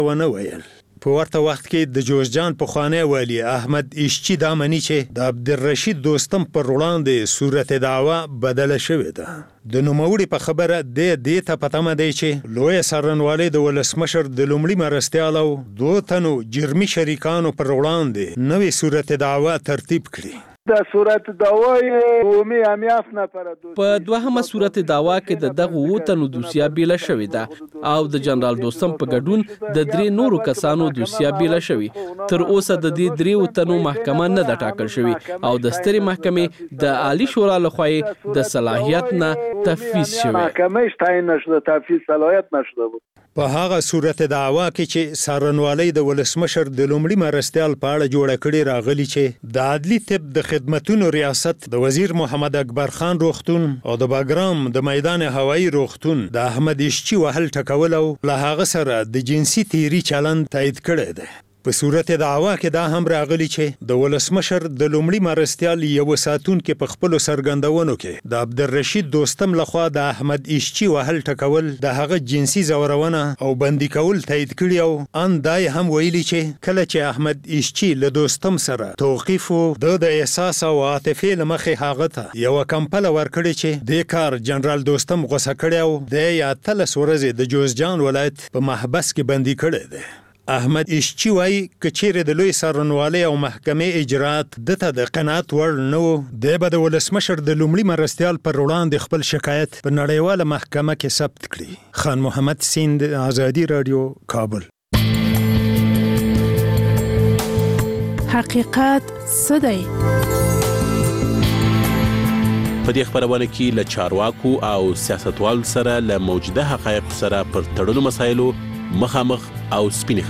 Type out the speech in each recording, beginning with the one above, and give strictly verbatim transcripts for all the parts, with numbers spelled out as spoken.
ونه ویل. په ورته وخت کې د جوزجان پخوانی والي احمد ایشچي دا مني چې د عبدالرشید دوستم پر وړاندې صورت دعوا بدله شوې ده. د نوموړي په خبره د دې ته په تمه دی چې لویه څارنوالۍ د ولسمشر د لومړي مرستیال او دوه تنو جرمي شریکانو پر وړاندې نوې صورت دعوا ترتیب کړي. د صورت دعوای عمومي امیاف نه پر په دوهمه صورت دعوا کې د دغه وتنو دوسیه بیله شوې ده او د جنرال دوستم په ګډون د درې نورو کسانو دوسیه بیله شوې. تر اوسه د دې درې وتنو محکمه نه ده ټاکل شوې او د سترې محکمې د عالی شورا لخوا د صلاحیت نه تفویض شوې. محکمه شتاین نشده تفویض صلاحیت نشده بود. په هغه صورت دعوا کې چې څارنوالۍ د ولسمشر د لومړي مرستیال په اړه جوړه کړې راغلي چې د عدلي طب د خدمتونو ریاست د وزیر محمد اکبر خان روغتون او د باګرام د میدان هوایی روغتون د احمد ایشچي وهل ټکول او له هغه سره د جنسي تیری چلند تایید کړی دی. په صورت دعوا کې دا هم راغلی چې د ولسمشر د لومړي مرستیال یو ساتونکي په خپلو څرګندونو کې د عبدالرشید دوستم لخوا د احمد ایشچي وهل ټکول د هغه جنسي ځورونه او بندي کول تایید کړي او ان دا هم ویلي چې کله چې احمد ایشچي له دوستم سره توقیف و د د احساس او عاطفې له مخې هغه ته یوه کمپله ورکړې چې دې کار جنرال دوستم غوسه کړی او د یې اتلس ورځې د جوزجان ولایت په محبس کې بندي کړی دی. احمد ایشچي وایي که چیرې د لوی څارنوالۍ او محکمې اجرات دته د قناعت وړ نه و دی به د ولسمشر د لومړي مرستیال پر وړاندې خپل شکایت په نړیواله محکمه کې ثبت کړي. خان محمد سیند، آزادي رادیو، کابل. حقیقت څه دی؟ په دې خبرونه کې له چارواکو او سیاستوالو سره له موجوده حقایقو سره پر تړلو مسایلو مخامخ او سپینې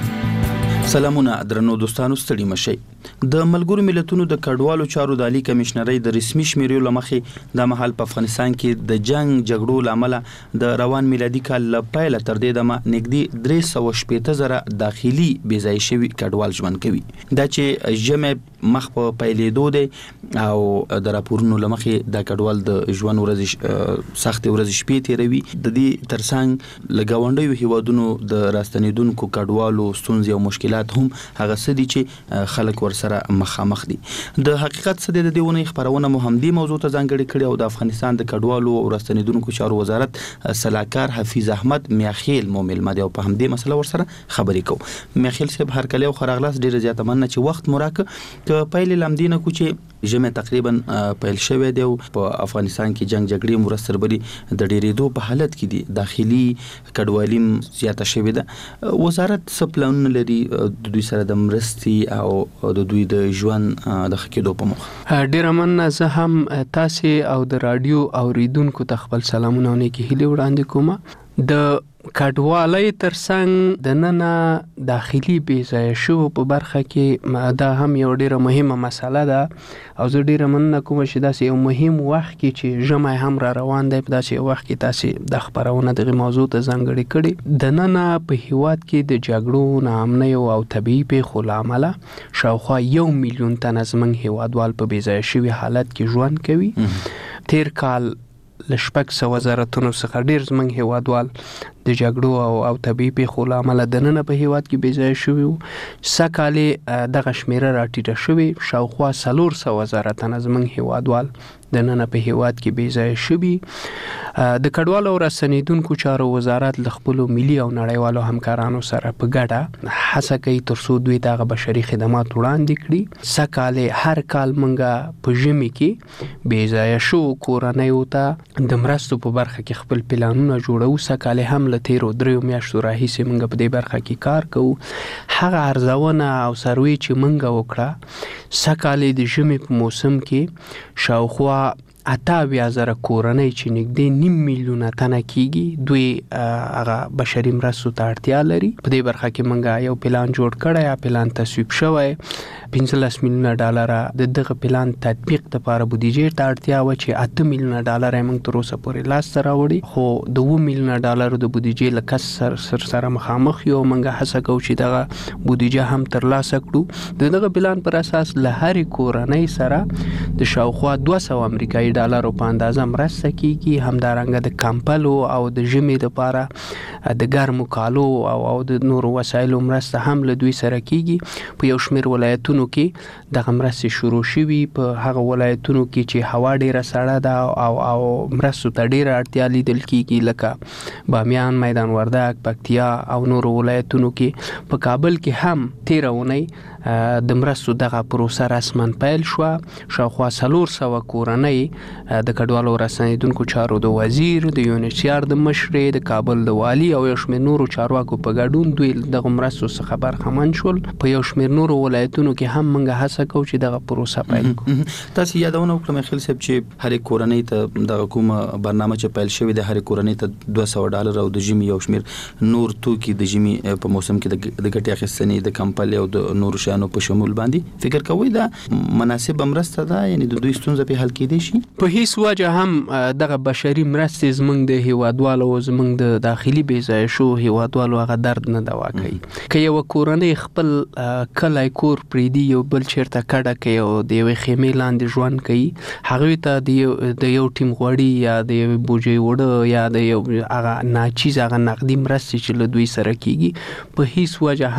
خبرې. سلامونه درنو دوستانو، ستړي مشئ. د ملګرو ملتونو د کډوالو چارو د عالی کمشنرۍ د رسمي شمیرو لمخې د محل په افغانستان کې د جنگ جګړو لامل د روان میلادي کال له پیل تر دې دمه نږدې درې سوه شپېته زره داخلي بې ځای شوي کډوال ژوند کوي. دا چې ژمې مخ په پیلېدو دی او د راپورونو لمخې د کډوال د ژوند ورځې سختې ورځې شپې تیروي. د دې ترڅنګ له ګاونډیو هیوادونو د راستنېدونکو کډوالو ستونزې او مشکلات هم هغه څه دي چې خلک ورسره مخامخ دي. د حقیقت څه دی د دې ونې خبرونه مو هم دې موضوع ته ځانګړې کړې او د افغانستان د کډوالو او راستنېدونکو چارو وزارت سلاکار حفیظ احمد میاخیل مو مېلمه دی او په همدې مسله ورسره خبرې کوو. میاخیل صاحب هرکلی او ښه راغلاست. ډېره زیاته مننه چې وخت مو راکړه. که پیل له همدې نه کوو چې ژمې تقریبا پیل شوی دی او په افغانستان کې جنگ جګړې هم ورځ تر بلې د ډېرېدو په حالت کې دي، داخلي کډوالي زیاته شوې ده. وزارت څه پلانونه لري د دوی سره د مرستې او د دوی د ژوند د ښه کېدو په موخه؟ ډېره مننه. زه هم تاسې او د راډیو اوریدونکو ته خپل سلامونه او نیکې هیلې وړاندې کوم. د کډوالۍ ترڅنګ د ننه داخلي بې ځایه شوو په برخه کې دا هم یو ډېره مهمه مسله ده او زه ډېره مننه کوم چې داسې یو مهم وخت کې چې ژمی هم را روان دی، په داسې یو وخت کې تاسې د خپرونه دغې موضوع ته ځانګړې کړې. د ننه په هیواد کې د جګړو، ناامنیو او طبیعي پیښو له امله شاوخوا یو میلیون تنه زموږ هیوادوال په بې ځایه شوي حالت کې ژوند کوي. تیر کال له شپږ سوه زره تنو څخه ډېر زموږ هیوادوال د جګړو او او طبیعي پیښو له امله دننه په هیواد کې بې ځایه شوي وو. سږ کال یې دغه شمېره راټیټه شوې، شاوخوا څلور سوه زره تنه زموږ هیوادوال دننه په هیواد کې بې ځایه شوي. د کډوالو او راستنېدونکو چارو وزارت له خپلو ملي او نړیوالو همکارانو سره په ګډه هڅه کوي تر څو دوی دغه بشري خدمات وړاندې کړي. سږ کال هر کال موږ په ژمي کې بې ځایه شوو کورنیو ته د مرستو په برخه کې خپل پلانونه جوړوو. سږ کال هم له تیرو دریو میاشتو راهیسې موږ په دې برخه کې کار کوو. هغه ارزونه او سروې چې موږ وکړه سږ کال د ژمي په موسم کې شاوخوا اته اویا زره کورنۍ چې نږدې نیم میلیونه تنه کېږي دوی هغه بشري مرستو ته اړتیا لري. په دې برخه کې موږ یو پلان جوړ کړی، پلان تصویب شوی. پنځلس میلیونه ډالره د دغه پلان تطبیق دپاره بودیجې ته اړتیا وه چې اته میلیونه ډالر یې موږ تر اوسه پورې لاسته راوړي، خو د اووه میلیونه ډالرو د بودیجې له کسر سر سره مخامخ یو. موږ هڅه کوو چې دغه بودیجه هم ترلاسه کړو. د دغه پلان پر اساس له هرې کورنۍ سره د شاوخوا دوه سوه امریکایي ډالرو په اندازه مرسته کیږي. همدارنګه د کمپلو او د ژمي لپاره د ګرمو کالو او او د نورو وسایلو مرسته هم له دوی سره کیږي. په یو شمېر ولایتونو کې دغه مرستې شروع شوي. په هغه ولایتونو کې چې هوا ډیره سړه ده او او مرستو ته ډیره اړتیا لیدل کیږي لکه بامیان، میدان وردګ، پکتیا او نورو ولایتونو کې. په کابل کې هم تیره اونۍ د مرستو دغه پروسه رسما پیل شوه. شاوخوا څلور سوه کورنۍ د کډوالو رسنیدونکو چارو د وزیر، د یونیسیار د مشرې، د کابل د والي او یو شمېر نورو چارواکو په ګډون دوی دغه مرستو څخه برخمن شول. په یو شمېر نورو ولایتونو کې هم موږ هڅه کوو چې دغه پروسه پیل کړو. تاسو یادونه وکړم خیل صاحب چې هر کورنۍ ته د کومه برنامه چې پیل شوې ده هر کورنۍ ته دوه سوه ډالر او د ژمي یو شمېر نور توکي د ژمي په موسم کې د ګټې اخیستنې د کمپل او د نورو شیانو په شمول باندې فکر کوي دا مناسب مرسته ده، یعنی د دوی ستونزه په حل کېدای شي. په هیڅ وجه هم دغه بشري مرستې زموږ د هیوادوالو او زموږ د داخلي بېځایه شو هیوادوالو هغه درد نه دوا کوي. که یو کورنۍ خپل کلی کور پرېږدي یو بل چېرته کډه کوي او د یوې خیمې لاندې ژوند کوي، هغوی ته د یو د یو ټیم غوړي یا د یوې بوجۍ وړه یا د یو هغه ناچیز هغه نقدي مرستې چې له دوی سره کېږي په هیڅ وجه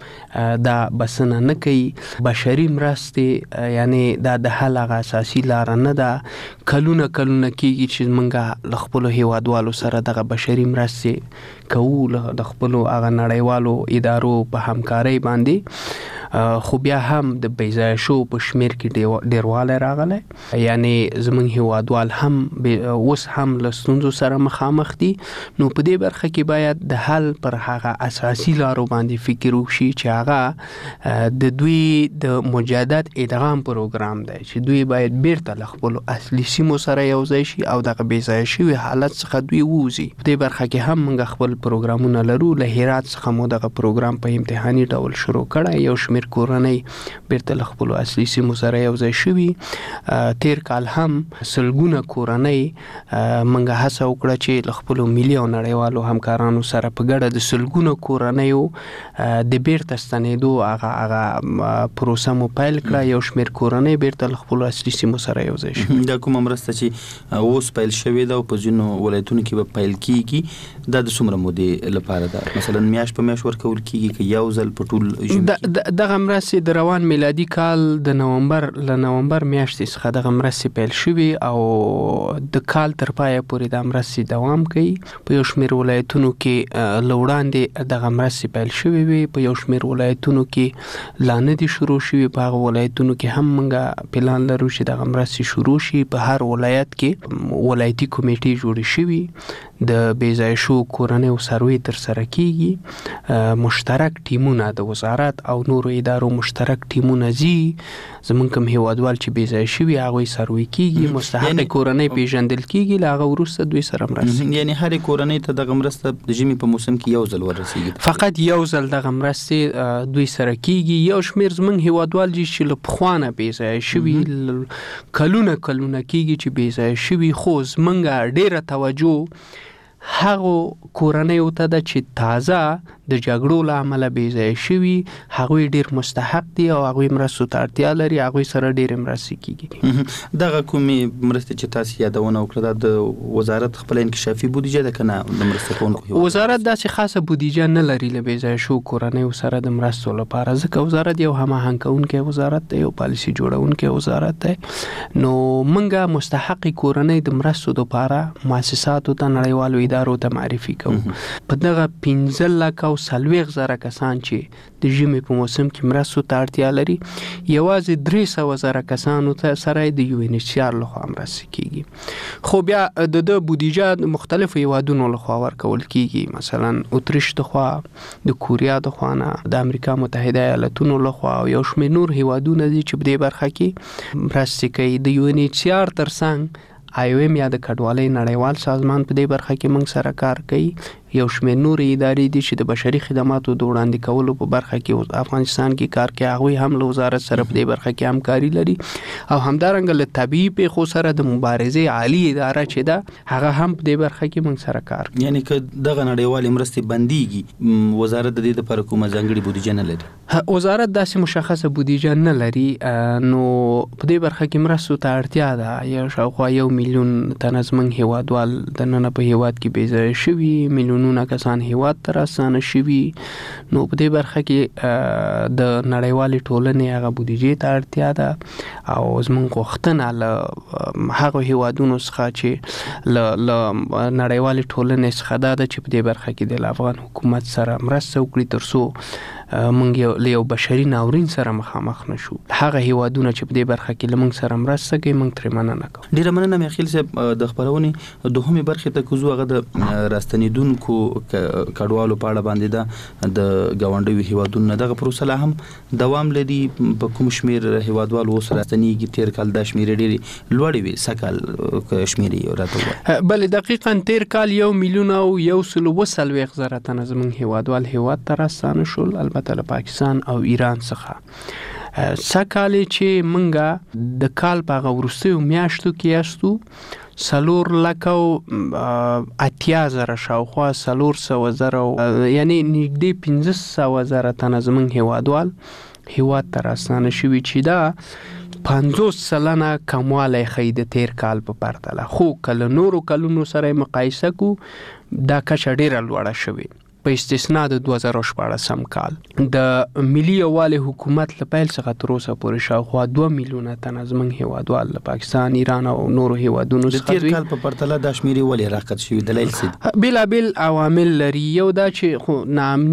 هم دا بسنه نه کوي. بشري مرستې یعنی دا د حل هغه اساسي لاره نه ده. کلونه کلونه کېږي چې موږ له خپلو هیوادوالو سره دغه بشري مرستې کوو د خپلو هغه نړیوالو ادارو په همکارۍ باندې. خو بیا هم د بېځایه شو په شمېر کې ډېروالی راغلی، یعنی زموږ هیوادوال هم اوس هم له ستونزو سره مخامخ دي. نو په دې برخه کې باید د حل پر هغه اساسي لارو باندې فکر وشي چې هغه د دوی د مجدد ادغام پروګرام دی چې دوی باید بیرته له خپلو اصلي سیمو سره یو ځای شي او دغه بېځایه شوي حالت څخه دوی ووځي. په دې برخه کې هم موږ خپل پروګرامونه لرو. له هرات څخه مو دغه پروګرام په امتحاني ډول شروع کړی. یو شمېر کورنۍ بیرته له خپلو اصلي سیمو سره یو ځای شوي. تیر کال هم سلګونه کورنۍ موږ هڅه وکړه چې له خپلو ملي او نړیوالو همکارانو سره په ګډه د سلګونو کورنیو د بیرته ستنېدو هغه هغه پروسه مو پیل کړه. یو شمېر کورنۍ بیرته له خپلو اصلي سیمو سره یو ځای شوي. دا کومه مرسته چې اوس پیل شوې ده او په ځینو ولایتونو کې به پیل کېږي دا د څومره مودې لپاره ده؟ مثلا میاشت په میاشت ورکول کېږي که یو ځل په ټول ژوند؟ دغه مرستې د روان میلادي کال د نومبر له نومبر میاشتې څخه دغه مرستې پیل شوې او د کال تر پایه پورې دا مرستې دوام کوي. په یو شمېر ولایتونو کې له وړاندې دغه مرستې پیل شوې وي، په یو شمېر ولایتونو کې لا نه دي شروع شوي. په هغه ولایتونو کې هم موږ پلان لرو چې دغه مرستې شروع شي. په هر ولایت کې ولایتي کمیټې جوړې شوي، د بېځایه شو کورنیو سروې ترسره کېږي. مشترک ټیمونه د وزارت او نورو ادارو مشترک ټیمونه ځي. زموږ کوم هیوادوال چې بېځایه شوي هغوی سروې کېږي، مستحقې کورنۍ پیژندل کېږي، له هغه وروسته دوی سره مرسته. یعنې هرې کورنۍ ته دغه مرسته د ژمي په موسم کې یو ځل ورسېږي؟ فقط یو ځل دغه مرستې دوی سره کېږي. یو شمېر زموږ هیوادوال دي چې له پخوا نه بېځایه شوي، کلونه کلونه کېږي چې بېځایه شوي، خو زموږ ډېره توجه هغو کورنیو ته ده چې تازه د جګړو له امله بېځایه شوي. هغوی ډېر مستحق دي او هغوی مرستو ته اړتیا لري. هغوی سره ډېرې مرستې کېږي. دغه کومې مرستې چې تاسو یادونه وکړه دا د وزارت خپله انکشافي بودیجه ده که نه د مرسته کوونکو؟ وزارت داسې خاصه بودیجه نه لري له بېځایه شو کورنیو سره د مرستو لپاره، ځکه وزارت یو هماهنګ کوونکی وزارت دی، یو پالیسي جوړونکی وزارت دی. نو موږ مستحقې کورنۍ د مرستو دپاره مؤسساتو ته نړیوالو ادارو ته معرفي کوو. په دغه پنځه لکه او څلوېښت زره کسان چې د ژمي په موسم کې مرستو ته اړتیا لري، یوازې درې سوه زره کسانو ته سره د یونیسیار لخوا مرستې کېږي. خو بیا د ده بودیجه د مختلفو هیوادونو لخوا ورکول کېږي، مثلا اتریش دخوا، د کوریا دخوا نه، د امریکا متحده ایالتونو لخوا او یو شمېر نور هیوادونه دي چې په دې برخه کې مرستې کوي. د یونیسیار تر څنګ آی او ایم یا د کډوالۍ نړیوال سازمان په دې برخه کې موږ سره کار کوي. یو شمېر نورې ادارې دي چې د بشري خدماتو د وړاندې کولو په برخه کې افغانستان کې کار کوي، هغوی هم له وزارت سره په دې برخه کې همکاري لري. او همدارنګه له طبیعي پیښو سره د مبارزې عالی اداره چې ده هغه هم په دې برخه کې موږ سره کار کوي. یعنی که دغه نړیوالې مرستې بنديږي، وزارت د دې لپاره کومه ځانګړې بودیجه نه لري؟ وزارت داسې مشخصه بودیجه نه لري، نو په دې برخه کې مرستو ته اړتیا ده. یا شاوخوا یو میلیون تنه زموږ هیوادوال د نن په هیواد کې بې ځایه شوي، میلیونونه کسان هیواد ته راستانه شوي. نو په دې برخه کې د نړیوالې ټولنې هغه بودیجې ته اړتیا ده او زموږ غوښتنه له هغو هیوادونو څخه چې له نړیوالې ټولنې څخه دا ده چې په دې برخه کې د افغان حکومت سره مرسته وکړي تر څو موږ یو له یو بشري ناورین سره مخامخ نشو. هغه هیوادونه چې په دې برخه کې له موږ سره مرسته کوي موږ ترې مننه کوو. ډیره مننه میخیل صاحب. د خبرونې دوهمې برخې ته کوزو، هغه د راستنیدونکو کډوالو په اړه باندې ده. د ګاونډیو هیوادونو دغه پروسه لا هم دوام لري. په کوم شمیر هیوادوال اوس راستنیږي؟ تیر کال د شمیر ډیری لوړې وي، سکال شمیر راته بل دقیقاً تیر کال یو میلیون او یو سل وسلويخ زره تنه زموږ هیوادوال هیواد ته راستانه شول، البته له پاکستان او ایران څخه. سکاله چې منګه د کال په وروستیو میاشتو کې استو سلور لکو اتیا زره شاوخوا سلور سو زره یعنی نږدې پنځه سوه زره تنه زموږ هیوادوال هیواد ته راستانه شوي چې دا پنځوس سلنه کموالی ښیي د تیر کال په پرتله. خو کله نورو کلونو سره مقایسه کو دا کچه ډیره لوړه شوې په استثنا د دوه زره شپاړسم کال. د ملي یووالي حکومت له پیل څخه تر اوسه پورې شاوخوا دوه میلیونه تنه زموږ هیوادوال له پاکستان، ایران او نورو هیوادونو څخه د تیر کال په پرتله دا شمیر ولې راکټ شوی؟ دلایل څه؟ بېلابېل عوامل لري. یو دا چې خو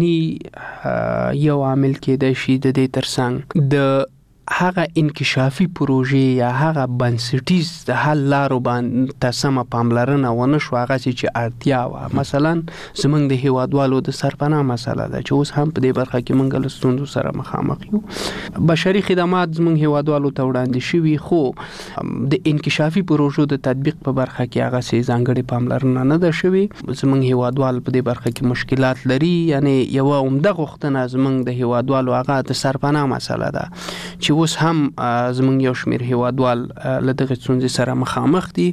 ناامني یو عامل کېدای شي، د دې ترڅنګ د هغه انکشافي پروژې یا هغه بنسټیز د حل لارو باندې ته سمه پاملرنه ونه شو، هغه چې اړتیا وه. مثلا زموږ د هیوادوالو د سرپناه مسله ده چې اوس هم په دې برخه کې موږ له ستونزو سره مخامخ یو. بشري خدمات زموږ هیوادوالو ته وړاندې شوي، خو د انکشافي پروژو د تطبیق په برخه کې هغه سي ځانګړې پاملرنه نه ده شوې. زموږ هیوادوال په دې برخه کې مشکلات لري. یعنی یو عمده غوښتنه زموږ د هیوادوالو هغه د سرپناه مسله ده چې اوس هم زموږ یو شمیر هیوادوال له دغه ستونزې سره مخامخ دي.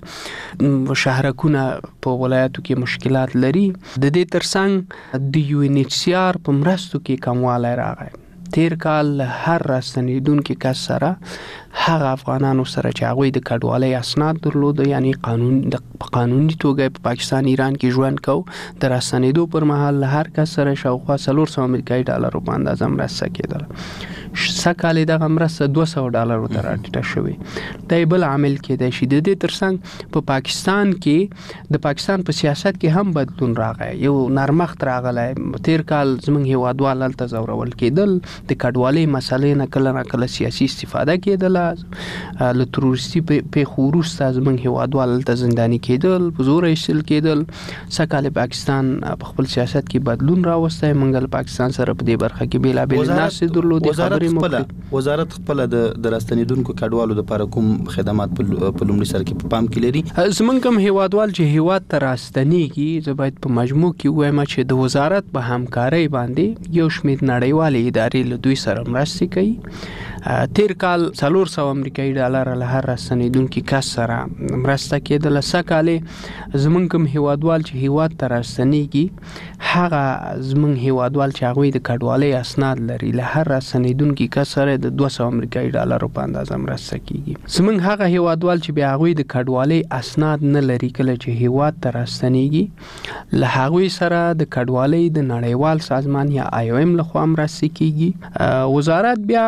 شهرکونه په ولایاتو کې مشکلات لري. د دې ترڅنګ د یو ان ایچ سی آر په مرستو کې کموالی راغی. تیر کال هر راستنیدونکي کس سره هغه افغانانو سره چې هغوی د کډوالۍ اسناد درلوده، یعنی قانون د قانوني توګه په پاکستان ایران کې ژوند کو، د راستنیدو پر مهال هر کس سره شاوخوا څلور سوه امریکایي ډالرو په اندازه مرسته کېدله. سږ کال دغه مرسته دوه سوه ډالرو ته راټیټه شوې. دا بل عامل کېدای شي. د دې ترڅنګ په پاکستان کې د پاکستان په سیاست کې هم بدلون راغی، یو نرمښت راغلی. تیر کال زموږ هیوادوال هلته ځورول کېدل، د کډوالۍ مسلې نه کله نه کله سیاسي استفاده کېدله. له تروریستي پیښو وروسته زموږ هیوادوال هلته زنداني کېدل، په زوره ایستل کېدل. سږ کال پاکستان په خپل سیاست کې بدلون راوستی. موږ له پاکستان سره په دې برخه کې بېلابېلې ناستې درلودې. وزارت خپل د راستنیدونکو کډوالو لپاره کوم خدمات په لومړي سر کې په پام کې لري؟ زموږ کوم هیوادوال چې هیواد ته راستنیږي، زه باید په مجموع کې ووایم چې د وزارت په همکارۍ باندې یو شمېر نړیوالې ادارې له دوی سره مرستې کوي. تیر کال څلور سوه امریکایي ډالره له هر راستنیدونکي کس سره مرسته کېدله. سږ کال زموږ کوم هیوادوال چې هیواد ته راستنیږي، هغه زموږ هیوادوال چې هغوی د کډوالۍ اسناد لري، له هر راستنیدونکي کس سره د دوه سوه امریکایي ډالرو په اندازه مرسته کېږي. زموږ هغه هیوادوال چې بیا هغوی د کډوالۍ اسناد نه لري، کله چې هیواد ته راستنیږي، له هغوی سره د کډوالۍ د نړیوال سازمان یا آی او ایم لخوا مرسته کېږي. وزارت بیا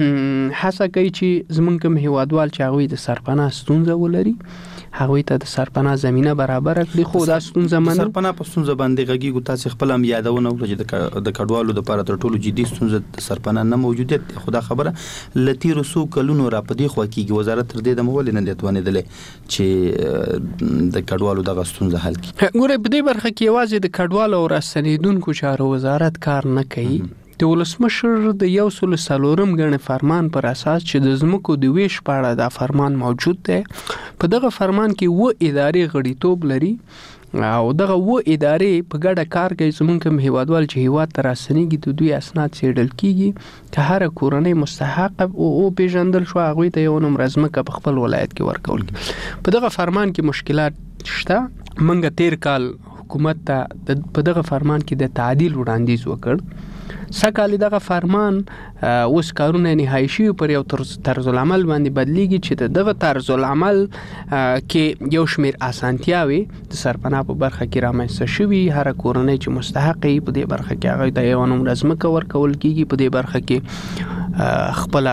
هڅه کوي چې زموږ کوم هیوادوال چې هغوی د سرپناه ستونزه ولري، هغوی ته د سرپناه زمینه برابره کړي. خو دا ستونزه منل سرپناه په ستونزه باندې غږیږو. تاسو خپل هم یادونه وکړه چې د کډوالو لپاره تر ټولو جدي ستونزه د سرپناه نه موجودیت. خدا خبره له تیرو څو کلونو را په دې خوا کېږي. وزارت تر دې دمه ولې نه دی توانېدلی چې د کډوالو دغه ستونزه حل کړي؟ ګوره، په دې برخه کې یوازې د کډوالو او راستنیدونکو چارو وزارت کار نه کوي. د ولسمشر د یو سل څلورم ګڼې فرمان پر اساس چې د ځمکو د ویش په اړه دا فرمان موجود دی، په دغه فرمان کې اووه ادارې غړیتوب لري. او دغه و ادارې په ګډه کار کوي. زمونږ کوم هیوادوال چې هیواد ته راستنېږي د دوی اسناد څېړل کېږي که هره کورنۍ مستحق او پیژندل شو هغوی ته یو نومره ځمکه په خپل ولایت کې ورکول کېږي. په دغه فرمان کې مشکلات شته. موږ تیر کال حکومت ته په دغه فرمان کې د تعدیل وړاندیز وکړ. سکهال دغه فرمان اوس کارونه نهایی شوي پر یو طرز العمل باندې بدلیږي چې د دغه طرز العمل کې یو شمیر اسانتیاوي د سرپناه په برخه کې رامنځته شوي. هر کورنۍ چې مستحق وي په دې برخه کې هغه ته یو نومره ځمکه ورکول کېږي. په دې برخه کې خپل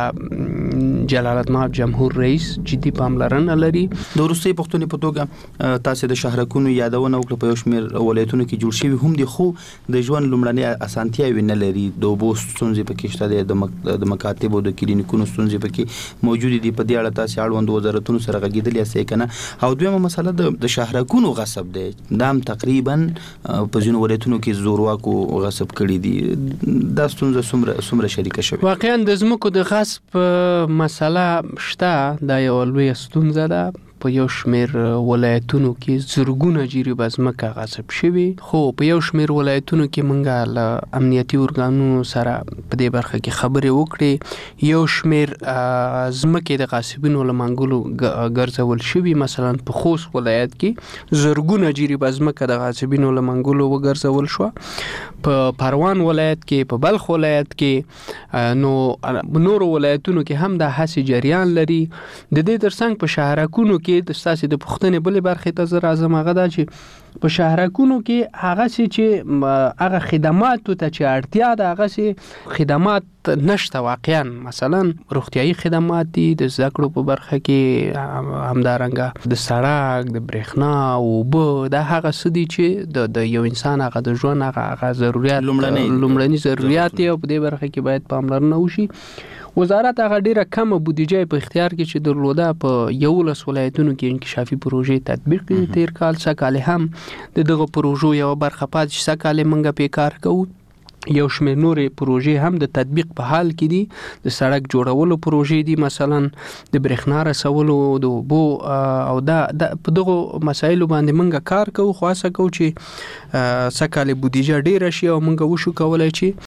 جلالتمآب جمهور رئیس جدي پاملرنه لري. د وروستۍ پوښتنې په توګه تاسو د شهرکونو یادونه وکړه. په یو شمیر ولایتونو کې جوړ شوي هم دي خو د ژوند لومړنۍ اسانتیاوي نه لري. د اوبو ستونزې پکې شته دي، د مکاتبو د کلینیکونو ستونزې پکې موجودې دي. په دې اړه تاسو اړوند وزارتونو سره غږېدلي یاست که نه؟ او دویمه مسله د شهرکونو غصب دی. دا هم تقریبا په ځینو ولایتونو کې زورواکو غصب کړي دي. دا ستونزه څومره څومره شریکه شوې؟ واقعا د ځمکو د غصب مسله شته. دا یو لویه ستونزه ده. په یو شمیر ولایتونو کې زرګونه جریبه ځمکه غصب شوي، خو په یو شمیر ولایتونو کې موږ له امنیتي ارګانونو سره په دې برخه کې خبرې وکړې. یو شمیر ځمکې د غاصبینو له منګولو ګرځول شوي. مثلا په خوست ولایت کې زرګونه جریبه ځمکه د غاصبینو له منګولو وګرځول شوه. په پروان ولایت کې، په بلخ ولایت کې، نو نورو ولایتونو کې هم دا هڅې جریان لري. د دې ترڅنګ په شهرکونو کې د ستاسې د پوښتنې بلې برخې ته زه راځم. هغه دا چې په شهرکونو کې هغسې چې هغه خدماتو ته چې اړتیا ده هغسې خدمات نشته واقعا. مثلا روغتیایي خدمات دي، د زده کړو په برخه کې همدارنګه د سړک، د برېښنا، اوبه، دا هغه څه دي چې د یو انسان هغه د ژوند هغه ضرورت لومړني ضرورت دي او په دې برخه کې باید پاملرنه وشي. وزارت هغه ډیره کمه بودیجه په اختیار کې چې درلوده په یولس ولایتونو کې انکشافي پروژې تطبیق کړي. تیر کال سکهال هم د دغه پروژو یو برخه پاتې چې سکهال موږ په کار کوو. یو شمېر نورې پروژې هم د تطبیق په حال کې دي. د سړک جوړولو پروژې دي، مثلا د برېښنا رسولو، د اوبو، او دا په دغو مسایلو باندې موږ کار کوو. خو هڅه کوو چې سکهال بودیجه ډیره شي او موږ وشو کولی چې